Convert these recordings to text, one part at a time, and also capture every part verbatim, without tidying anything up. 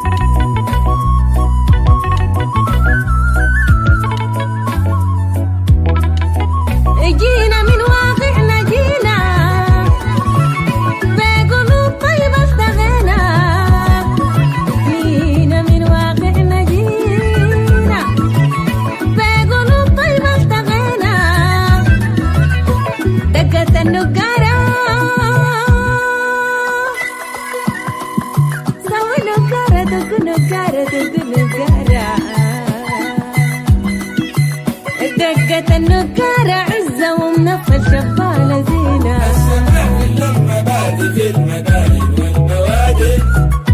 جينا من واقعنا جينا بقلوب طيبة اشتغينا جينا من واقعنا جينا بقلوب طيبة اشتغينا دقت النقارة سوي نقارة دق نقارة دق نقارة دقت النقارة عزة ومنفل شفالة زينة السماء لما بادي في المدائن والبوادي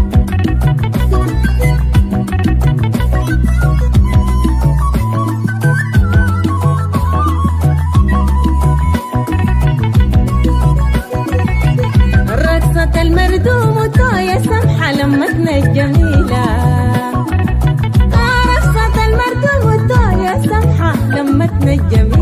رقصة المردوم وطاية سمحة لمتنا الجميلة رقصة المردوم وطاية سمحة لمتنا الجميلة